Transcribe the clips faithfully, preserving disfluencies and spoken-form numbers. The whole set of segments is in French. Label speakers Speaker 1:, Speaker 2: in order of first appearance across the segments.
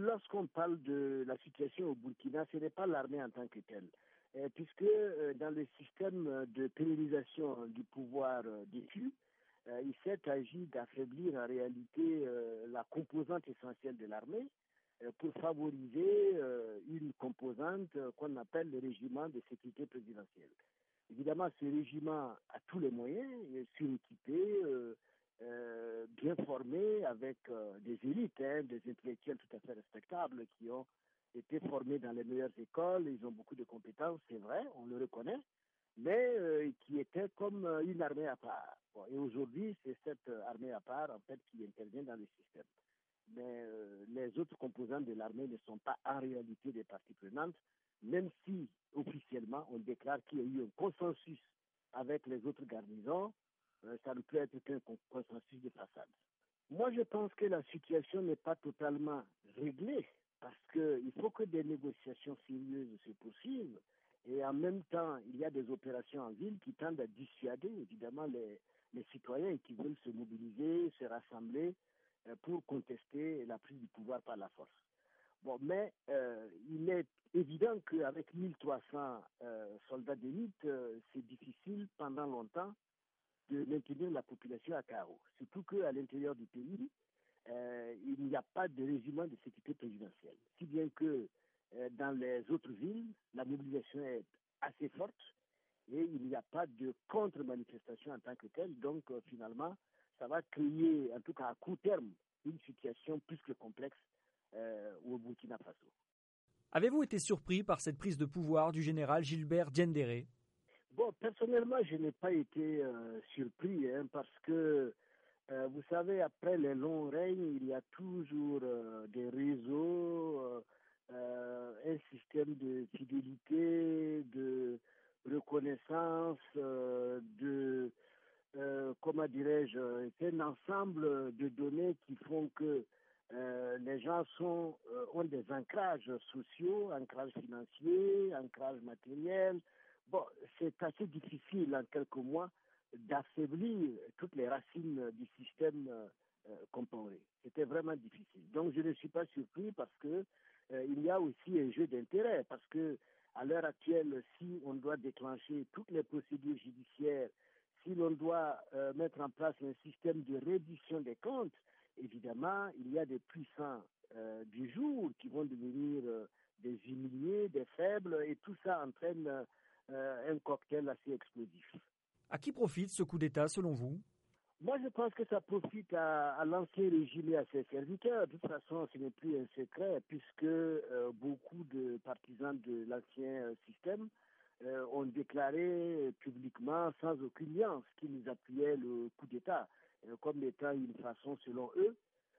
Speaker 1: lorsqu'on parle de la situation au Burkina, ce n'est pas l'armée en tant que telle. Euh, puisque euh, dans le système de pérennisation du pouvoir euh, déchu, euh, il s'est agi d'affaiblir en réalité euh, la composante essentielle de l'armée euh, pour favoriser euh, une composante euh, qu'on appelle le régiment de sécurité présidentielle. Évidemment, ce régiment a tous les moyens, il est suréquipé, euh, euh, bien formé, avec euh, des élites, hein, des intellectuels tout à fait respectables qui ont été formés dans les meilleures écoles, ils ont beaucoup de compétences, c'est vrai, on le reconnaît, mais euh, qui était comme euh, une armée à part. Bon, et aujourd'hui, c'est cette euh, armée à part, en fait, qui intervient dans le système. Mais euh, les autres composantes de l'armée ne sont pas en réalité des parties prenantes, même si officiellement on déclare qu'il y a eu un consensus avec les autres garnisons, euh, ça ne peut être qu'un consensus de façade. Moi, je pense que la situation n'est pas totalement réglée parce qu'il faut que des négociations sérieuses se poursuivent et en même temps, il y a des opérations en ville qui tendent à dissuader évidemment les, les citoyens qui veulent se mobiliser, se rassembler euh, pour contester la prise du pouvoir par la force. Bon, mais euh, il est évident qu'avec mille trois cents euh, soldats d'élite, euh, c'est difficile pendant longtemps de maintenir la population à carreau. Surtout qu'à l'intérieur du pays, euh, il n'y a pas de régiment de sécurité présidentielle. Si bien que euh, dans les autres villes, la mobilisation est assez forte et il n'y a pas de contre-manifestation en tant que telle. Donc euh, finalement, ça va créer, en tout cas à court terme, une situation plus que complexe euh, au Burkina Faso.
Speaker 2: Avez-vous été surpris par cette prise de pouvoir du général Gilbert Diendéré ?
Speaker 1: Bon, personnellement, je n'ai pas été euh, surpris hein, parce que, euh, vous savez, après les longs règnes, il y a toujours euh, des réseaux, euh, euh, un système de fidélité, de reconnaissance, euh, de, euh, comment dirais-je, c'est un ensemble de données qui font que euh, les gens sont, euh, ont des ancrages sociaux, ancrages financiers, ancrages matériels. Bon, c'est assez difficile en quelques mois d'affaiblir toutes les racines du système euh, euh, comparé. C'était vraiment difficile. Donc je ne suis pas surpris parce que euh, il y a aussi un jeu d'intérêt parce que à l'heure actuelle, si on doit déclencher toutes les procédures judiciaires, si l'on doit euh, mettre en place un système de reddition des comptes, évidemment, il y a des puissants euh, du jour qui vont devenir euh, des humiliés, des faibles, et tout ça entraîne euh, Euh, un cocktail assez explosif.
Speaker 2: À qui profite ce coup d'État selon vous ?
Speaker 1: Moi, je pense que ça profite à, à l'ancien régime et à ses serviteurs. De toute façon, ce n'est plus un secret puisque euh, beaucoup de partisans de l'ancien euh, système euh, ont déclaré publiquement, sans aucune nuance, qu'ils appuyaient le coup d'État euh, comme étant une façon, selon eux,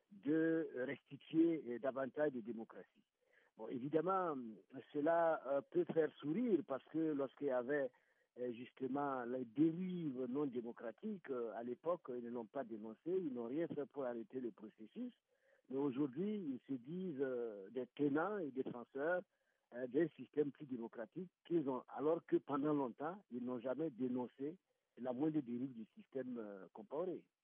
Speaker 1: de restituer euh, davantage de démocratie. Bon, évidemment, cela euh, peut faire sourire parce que lorsqu'il y avait euh, justement les dérives non démocratiques, euh, à l'époque, ils ne l'ont pas dénoncé, ils n'ont rien fait pour arrêter le processus. Mais aujourd'hui, ils se disent euh, des tenants et défenseurs euh, d'un système plus démocratique qu'ils ont, alors que pendant longtemps, ils n'ont jamais dénoncé la moindre dérive du système euh, comparé.